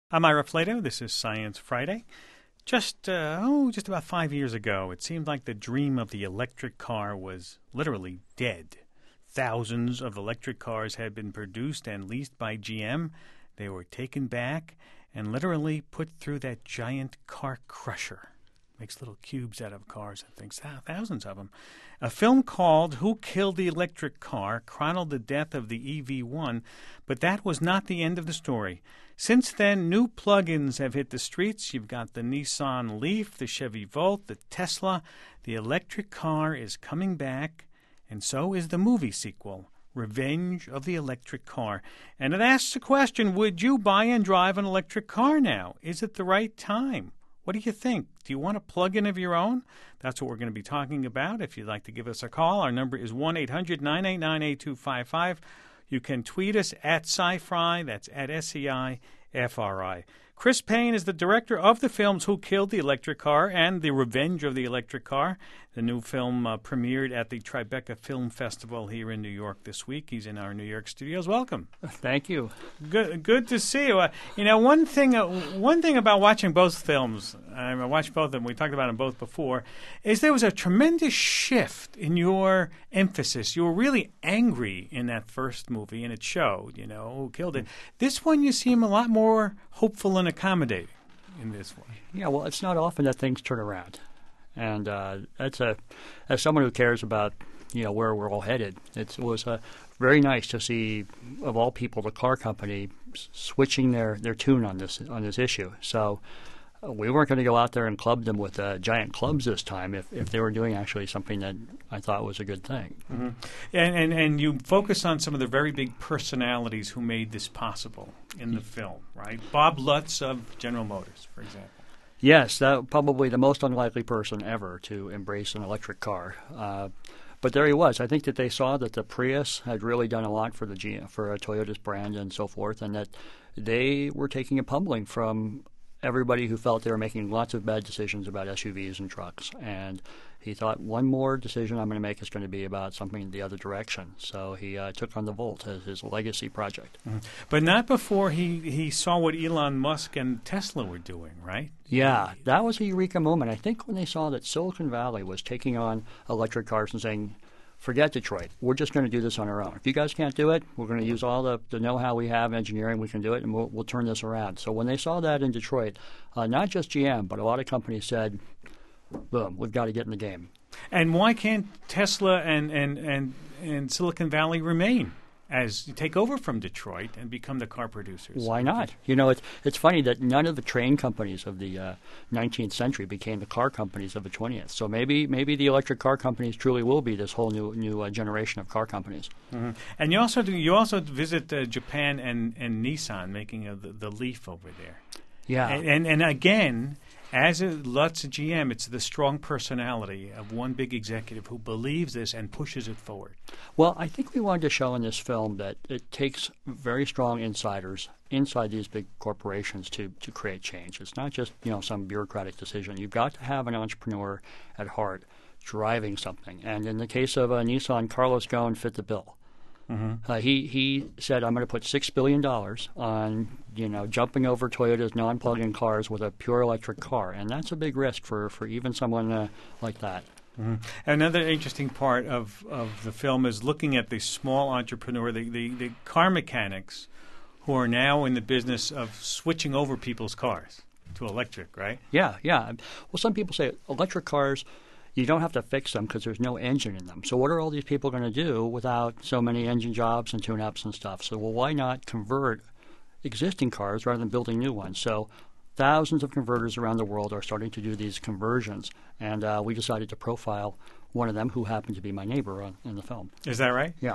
I'm Ira Flato. This is Science Friday. Just about 5 years ago, it seemed like the dream of the electric car was literally dead. Thousands of electric cars had been produced and leased by GM. They were taken back and literally put through that giant car crusher. Makes little cubes out of cars and things, thousands of them. A film called Who Killed the Electric Car chronicled the death of the EV1, but that was not the end of the story. Since then, new plug-ins have hit the streets. You've got the Nissan Leaf, the Chevy Volt, the Tesla. The electric car is coming back, and so is the movie sequel, Revenge of the Electric Car. And it asks the question, would you buy and drive an electric car now? Is it the right time? What do you think? Do you want a plug-in of your own? That's what we're going to be talking about. If you'd like to give us a call, our number is 1-800-989-8255. You can tweet us at SciFri, that's at SCIFRI. Chris Payne is the director of the films Who Killed the Electric Car and The Revenge of the Electric Car. The new film premiered at the Tribeca Film Festival here in New York this week. He's in our New York studios. Welcome. Thank you. Good to see you. One thing about watching both films, I watched both of them, we talked about them both before, is there was a tremendous shift in your emphasis. You were really angry in that first movie, and it showed, Who Killed It. This one, you seem a lot more hopeful and accommodating in this one. Yeah, well, it's not often that things turn around. And as someone who cares about, where we're all headed, it was very nice to see, of all people, the car company switching their tune on this issue. So we weren't going to go out there and club them with giant clubs this time if they were doing actually something that I thought was a good thing. Mm-hmm. And you focus on some of the very big personalities who made this possible in the film, right? Bob Lutz of General Motors, for example. Yes, that probably the most unlikely person ever to embrace an electric car. But there he was. I think that they saw that the Prius had really done a lot for Toyota's brand and so forth, and that they were taking a pummeling from everybody who felt they were making lots of bad decisions about SUVs and trucks. And he thought, one more decision I'm going to make is going to be about something the other direction. So he took on the Volt as his legacy project. Mm-hmm. But not before he saw what Elon Musk and Tesla were doing, right? Yeah, that was a eureka moment. I think when they saw that Silicon Valley was taking on electric cars and saying, forget Detroit. We're just going to do this on our own. If you guys can't do it, we're going to use all the know-how we have, engineering, we can do it, and we'll turn this around. So when they saw that in Detroit, not just GM, but a lot of companies said, boom, we've got to get in the game. And why can't Tesla and Silicon Valley remain as you take over from Detroit and become the car producers? Why not? It's funny that none of the train companies of the 19th century became the car companies of the 20th. So maybe the electric car companies truly will be this whole new generation of car companies. Mm-hmm. And you also visit Japan and Nissan making the Leaf over there. Yeah. And again, as Lutz GM, it's the strong personality of one big executive who believes this and pushes it forward. Well, I think we wanted to show in this film that it takes very strong insiders inside these big corporations to create change. It's not just some bureaucratic decision. You've got to have an entrepreneur at heart driving something. And in the case of Nissan, Carlos Ghosn fit the bill. Mm-hmm. He said, I'm going to put $6 billion on, jumping over Toyota's non-plug-in cars with a pure electric car. And that's a big risk for even someone like that. Mm-hmm. Another interesting part of the film is looking at the small entrepreneur, the car mechanics who are now in the business of switching over people's cars to electric, right? Yeah. Well, some people say electric cars, you don't have to fix them because there's no engine in them. So what are all these people going to do without so many engine jobs and tune-ups and stuff? So, why not convert existing cars rather than building new ones? So thousands of converters around the world are starting to do these conversions, and we decided to profile one of them who happened to be my neighbor in the film. Is that right? Yeah.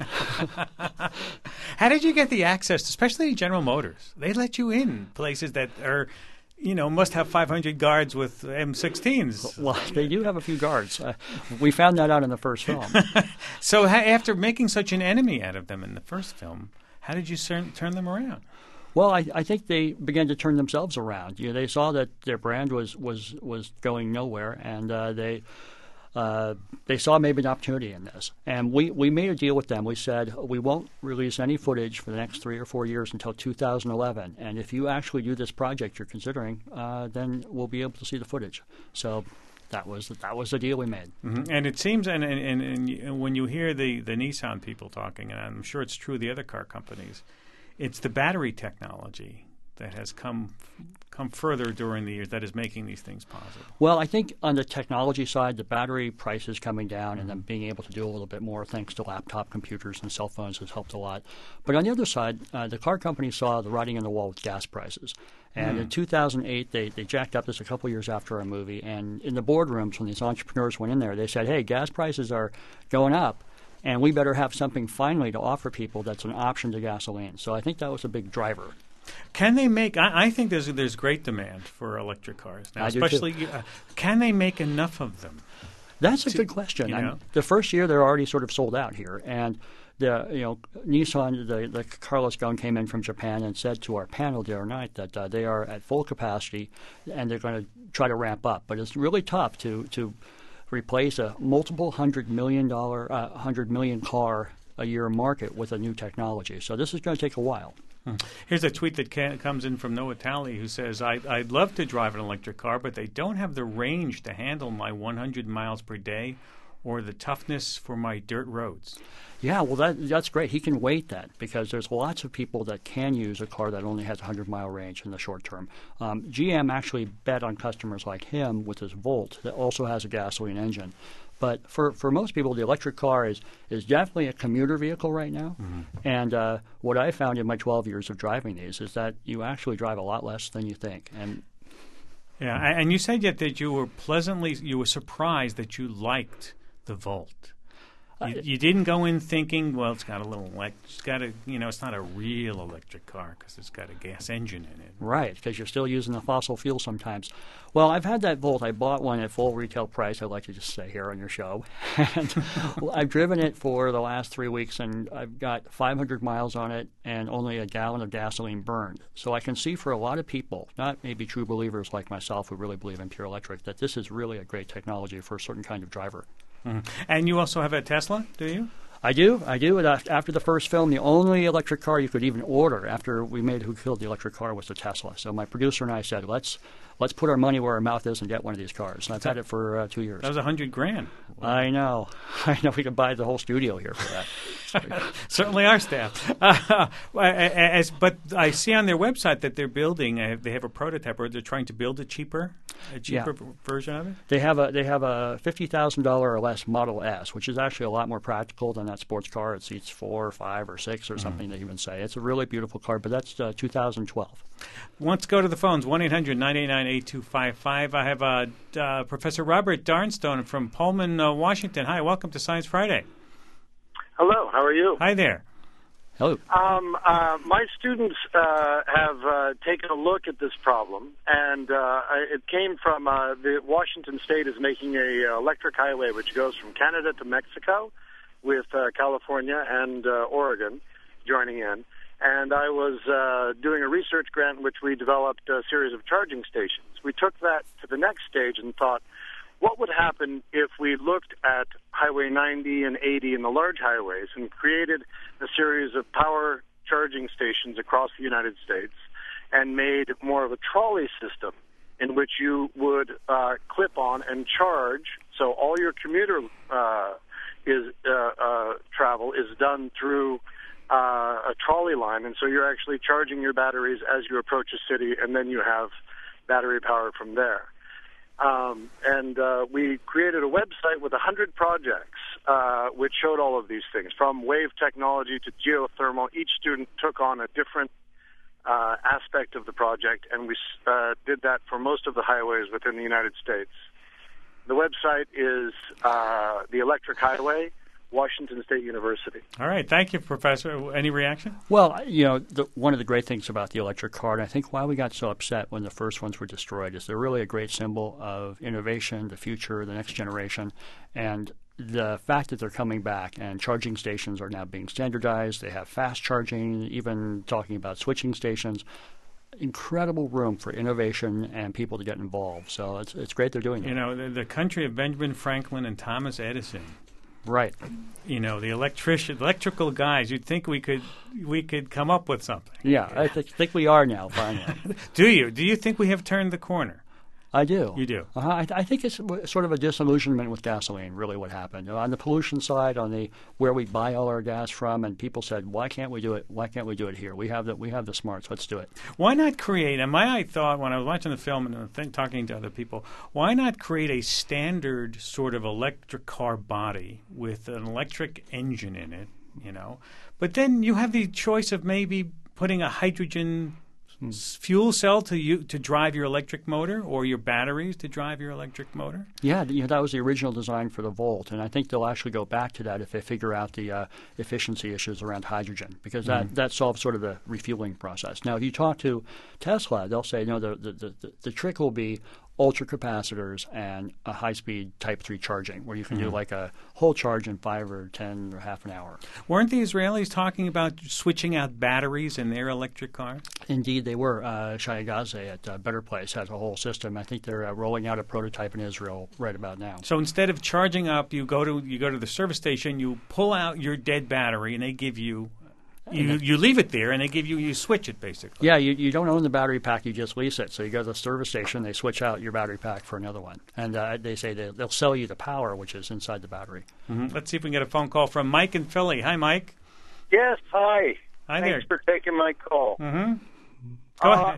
How did you get the access, especially General Motors? They let you in places that are must have 500 guards with M16s. Well, they do have a few guards. We found that out in the first film. So after making such an enemy out of them in the first film, how did you turn them around? Well, I think they began to turn themselves around. They saw that their brand was going nowhere, and they they saw maybe an opportunity in this. And we made a deal with them. We said we won't release any footage for the next 3 or 4 years until 2011. And if you actually do this project you're considering, then we'll be able to see the footage. So that was the deal we made. Mm-hmm. And it seems, and when you hear the Nissan people talking, and I'm sure it's true of the other car companies, it's the battery technology that has come further during the years that is making these things possible. Well, I think on the technology side, the battery price is coming down, and then being able to do a little bit more thanks to laptop computers and cell phones has helped a lot. But on the other side, the car companies saw the writing on the wall with gas prices. And in 2008, they jacked up this a couple years after our movie. And in the boardrooms, when these entrepreneurs went in there, they said, hey, gas prices are going up, and we better have something finally to offer people that's an option to gasoline. So I think that was a big driver. Can they make? I think there's great demand for electric cars now, especially. Can they make enough of them? That's a good question. You know? The first year they're already sort of sold out here, and Nissan, the Carlos Ghosn came in from Japan and said to our panel the other night that they are at full capacity and they're going to try to ramp up. But it's really tough to replace a multiple $100 million car a year market with a new technology. So this is going to take a while. Here's a tweet that comes in from Noah Talley, who says, I'd love to drive an electric car, but they don't have the range to handle my 100 miles per day or the toughness for my dirt roads. Yeah, well, that's great. He can weight that because there's lots of people that can use a car that only has a 100-mile range in the short term. GM actually bet on customers like him with his Volt that also has a gasoline engine. But for most people, the electric car is definitely a commuter vehicle right now. Mm-hmm. And what I found in my 12 years of driving these is that you actually drive a lot less than you think. And yeah, and you said yet that you were surprised that you liked the Volt. You didn't go in thinking, well, it's got a little it's not a real electric car because it's got a gas engine in it. Right, because you're still using the fossil fuel sometimes. Well, I've had that Volt. I bought one at full retail price. I'd like to just say here on your show. And I've driven it for the last 3 weeks, and I've got 500 miles on it and only a gallon of gasoline burned. So I can see for a lot of people, not maybe true believers like myself who really believe in pure electric, that this is really a great technology for a certain kind of driver. Mm-hmm. And you also have a Tesla, do you? I do. After the first film, the only electric car you could even order after we made Who Killed the Electric Car was the Tesla. So my producer and I said, let's put our money where our mouth is and get one of these cars. And I've had it for 2 years. That was $100,000. Wow. I know. We could buy the whole studio here for that. Certainly our staff. But I see on their website that they're building. They have a prototype, or they're trying to build a cheaper version of it. They have a $50,000 or less Model S, which is actually a lot more practical than that sports car. It seats 4 or 5 or 6 or something. They even say it's a really beautiful car. But that's 2012. Let's go to the phones. 1-800-989-8255. I have Professor Robert Darnstone from Pullman, Washington. Hi, welcome to Science Friday. Hello, how are you? Hi there. Hello. My students have taken a look at this problem, and it came from the Washington State is making a electric highway which goes from Canada to Mexico, with California and Oregon joining in. And I was doing a research grant in which we developed a series of charging stations. We took that to the next stage and thought, what would happen if we looked at Highway 90 and 80 and the large highways and created a series of power charging stations across the United States and made more of a trolley system in which you would clip on and charge, so all your commuter travel is done through a trolley line, and so you're actually charging your batteries as you approach a city, and then you have battery power from there. We created a website with 100 projects which showed all of these things, from wave technology to geothermal. Each student took on a different aspect of the project, and we did that for most of the highways within the United States. The website is The Electric Highway, Washington State University. All right. Thank you, Professor. Any reaction? Well, one of the great things about the electric car, and I think why we got so upset when the first ones were destroyed, is they're really a great symbol of innovation, the future, the next generation. And the fact that they're coming back and charging stations are now being standardized, they have fast charging, even talking about switching stations. incredible room for innovation and people to get involved. So it's great they're doing that. You know, the country of Benjamin Franklin and Thomas Edison. Right. You know, the electrical guys. You'd think we could come up with something. Yeah, I think we are now, finally. Do you? Do you think we have turned the corner? I do. You do? I think it's sort of a disillusionment with gasoline, really, what happened. On the pollution side, on where we buy all our gas from, and people said, why can't we do it? Why can't we do it here? We have the smarts. Let's do it. Why not create, and my thought when I was watching the film and talking to other people, why not create a standard sort of electric car body with an electric engine in it, you know? But then you have the choice of maybe putting a hydrogen fuel cell to drive your electric motor, or your batteries to drive your electric motor? Yeah, that was the original design for the Volt, and I think they'll actually go back to that if they figure out the efficiency issues around hydrogen, because that solves sort of the refueling process. Now, if you talk to Tesla, they'll say, no, the trick will be ultracapacitors and a high-speed Type 3 charging, where you can do like a whole charge in 5 or 10 or half an hour. Weren't the Israelis talking about switching out batteries in their electric cars? Indeed, they were. Shai Gaze at Better Place has a whole system. I think they're rolling out a prototype in Israel right about now. So instead of charging up, you go to the service station, you pull out your dead battery, and they give you you leave it there, and they give you switch it basically. Yeah, you don't own the battery pack; you just lease it. So you go to the service station, they switch out your battery pack for another one, and they say they'll sell you the power, which is inside the battery. Mm-hmm. Let's see if we can get a phone call from Mike in Philly. Hi, Mike. Yes, hi. Hi Thanks there. for taking my call. Mm-hmm. Go ahead.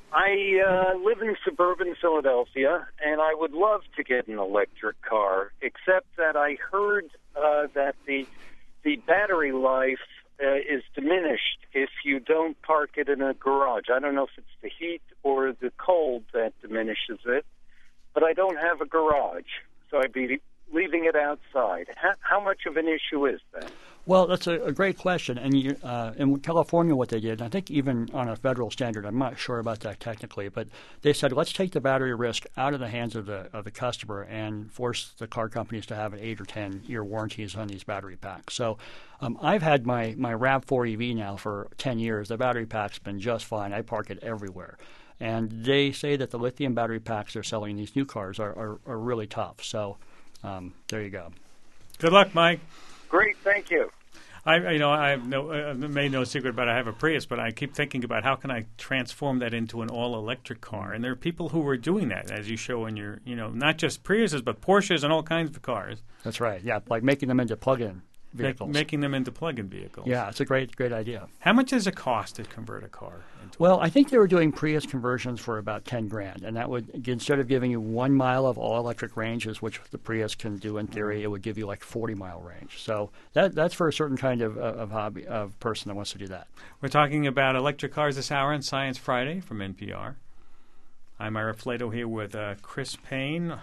I live in suburban Philadelphia, and I would love to get an electric car, except that I heard that the battery life is diminished if you don't park it in a garage. I don't know if it's the heat or the cold that diminishes it, but I don't have a garage, so I'd be leaving it outside. How much of an issue is that? Well, that's a great question. And in California, what they did, and I think even on a federal standard, I'm not sure about that technically, but they said, let's take the battery risk out of the hands of the customer and force the car companies to have an 8 or 10-year warranties on these battery packs. So I've had my RAV4 EV now for 10 years. The battery pack's been just fine. I park it everywhere. And they say that the lithium battery packs they're selling in these new cars are really tough. So there you go. Good luck, Mike. Great, thank you. I've made no secret about I have a Prius, but I keep thinking about how can I transform that into an all-electric car. And there are people who are doing that, as you show in your, not just Priuses, but Porsches and all kinds of cars. That's right. Yeah, like making them into plug-in vehicles. Making them into plug-in vehicles. Yeah, it's a great idea. How much does it cost to convert a car into Well, I think they were doing Prius conversions for about $10,000, and that would, instead of giving you 1 mile of all-electric ranges, which the Prius can do in theory, it would give you like 40-mile range. So that's for a certain kind of hobby of person that wants to do that. We're talking about electric cars this hour on Science Friday from NPR. I'm Ira Flato here with Chris Payne,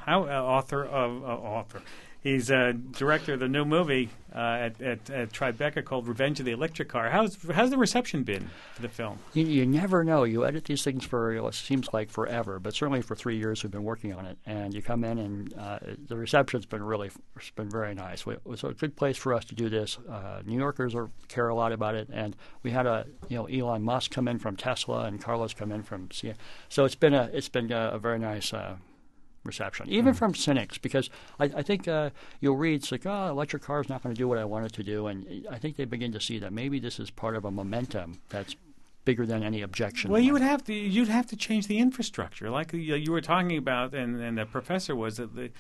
author. He's director of the new movie at Tribeca called Revenge of the Electric Car. How's the reception been for the film? You never know. You edit these things for, it seems like forever, but certainly for 3 years we've been working on it. And you come in and the reception's been very nice. It was a good place for us to do this. New Yorkers care a lot about it. And we had Elon Musk come in from Tesla and Carlos come in from CNN. So it's been a very nice reception, even from cynics, because I think you'll read it's like, electric car is not going to do what I want it to do, and I think they begin to see that maybe this is part of a momentum that's bigger than any objection. Well, you'd have to change the infrastructure, like you were talking about, and the professor was that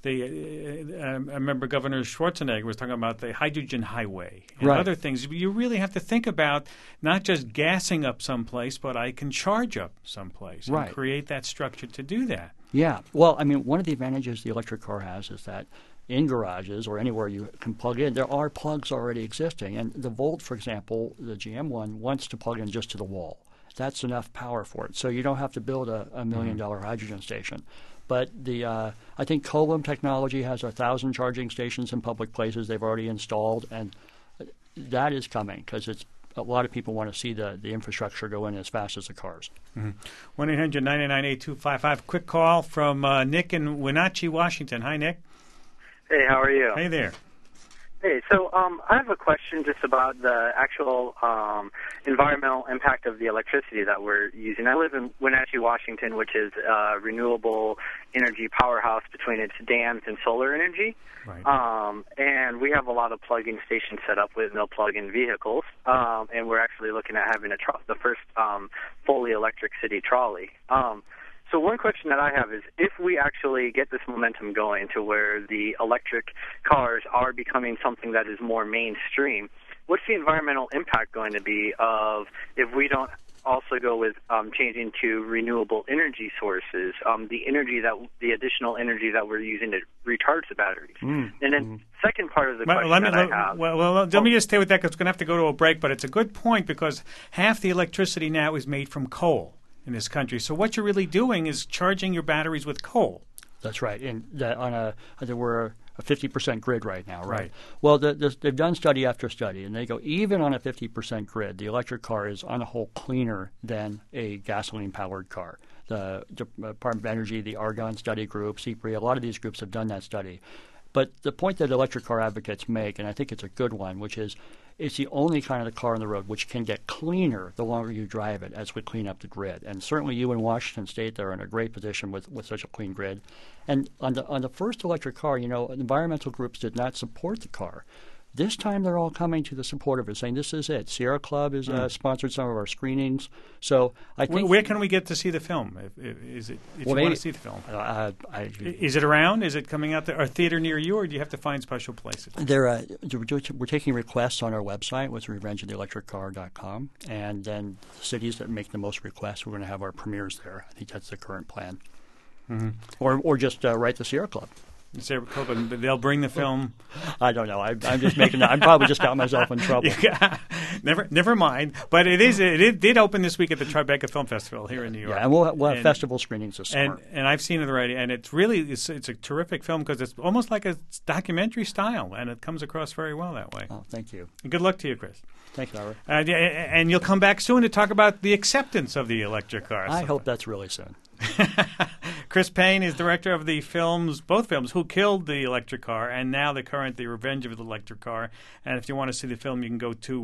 I remember Governor Schwarzenegger was talking about the hydrogen highway and other things. You really have to think about not just gassing up someplace, but I can charge up someplace and create that structure to do that. Yeah. Well, I mean, one of the advantages the electric car has is that in garages or anywhere you can plug in, there are plugs already existing. And the Volt, for example, the GM one, wants to plug in just to the wall. That's enough power for it. So you don't have to build a $1 million hydrogen station. But I think Colum Technology has 1,000 charging stations in public places they've already installed, and that is coming because a lot of people want to see the infrastructure go in as fast as the cars. 1-800-999-8255. Quick call from Nick in Wenatchee, Washington. Hi, Nick. Hey, how are you? Hey there. Hey, so I have a question just about the actual environmental impact of the electricity that we're using. I live in Wenatchee, Washington, which is a renewable energy powerhouse between its dams and solar energy. Right. And we have a lot of plug-in stations set up with no plug-in vehicles. And we're actually looking at having the first fully electric city trolley. So one question that I have is, if we actually get this momentum going to where the electric cars are becoming something that is more mainstream, what's the environmental impact going to be of if we don't also go with changing to renewable energy sources, the additional energy that we're using to recharge the batteries? And then second part of the question I have... Let me just stay with that because we're going to have to go to a break, but it's a good point because half the electricity now is made from coal in this country. So what you're really doing is charging your batteries with coal. That's right. And we're a 50% grid right now, right? Right. Well, they've done study after study, and they go, even on a 50% grid, the electric car is on a whole cleaner than a gasoline-powered car. The Department of Energy, the Argonne Study Group, CPRI, a lot of these groups have done that study. But the point that electric car advocates make, and I think it's a good one, which is it's the only kind of car on the road which can get cleaner the longer you drive it as we clean up the grid. And certainly you in Washington State are in a great position with such a clean grid. And on the first electric car, environmental groups did not support the car. This time they're all coming to the support of it, saying this is it. Sierra Club has sponsored some of our screenings. So I think where can we get to see the film? If you want to see the film, is it around? Is it coming out there? A theater near you, or do you have to find special places? We're taking requests on our website, which is revengeoftheelectriccar.com, and then the cities that make the most requests, we're going to have our premieres there. I think that's the current plan. Or just write the Sierra Club. They'll bring the film. I don't know. I'm just making. I'm probably just got myself in trouble. Never mind. But it did open this week at the Tribeca Film Festival here in New York. Yeah, and we'll have festival screenings this summer. And I've seen it already, and it's a terrific film because it's almost like a documentary style, and it comes across very well that way. Oh, thank you. And good luck to you, Chris. Thank you, Howard. And you'll come back soon to talk about the acceptance of the electric car. I hope that's really soon. Chris Payne is director of both films, Who Killed the Electric Car, and now the Revenge of the Electric Car. And if you want to see the film, you can go to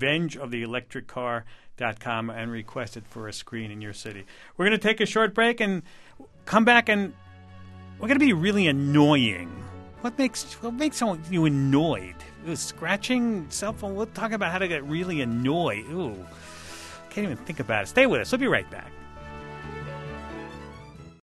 revengeoftheelectriccar.com and request it for a screen in your city. We're going to take a short break and come back, and we're going to be really annoying. What makes you annoyed? Scratching, cell phone? We'll talk about how to get really annoyed. Ooh, can't even think about it. Stay with us. We'll be right back.